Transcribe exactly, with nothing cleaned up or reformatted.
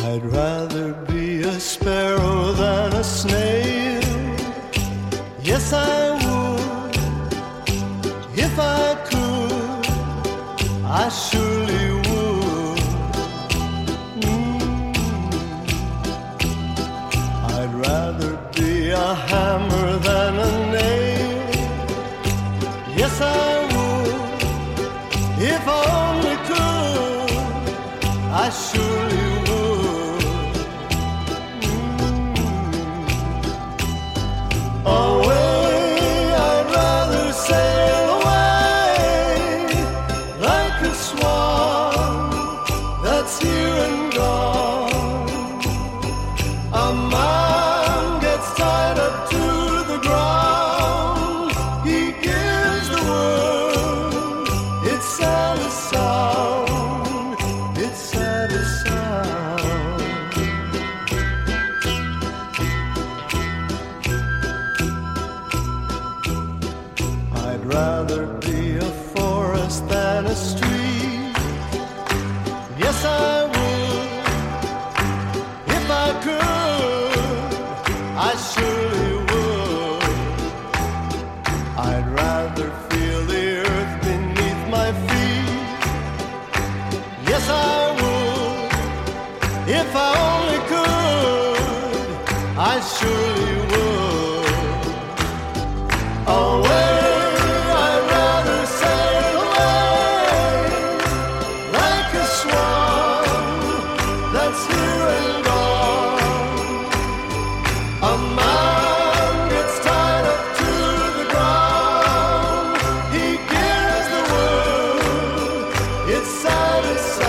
I'd rather be a sparrow than a snail. Yes, I would. If I could, I surely would. Mm. I'd rather be a hammer than a nail. Yes, I would. If I only could, I surely would. Mm. Away, I'd rather sail away like a swan that's here and gone. A man gets tied up to the ground. He gives the word. It's sad as sound. It's sad as sound. I'd rather be a forest than a street. Yes, I would. If I could, I surely would. I'd rather feel the earth beneath my feet. Yes, I would. If I only could, I surely would. Away, I'd rather sail away like a swan that's here and gone. A man gets tied up to the ground. He gives the word. It's sad as sad.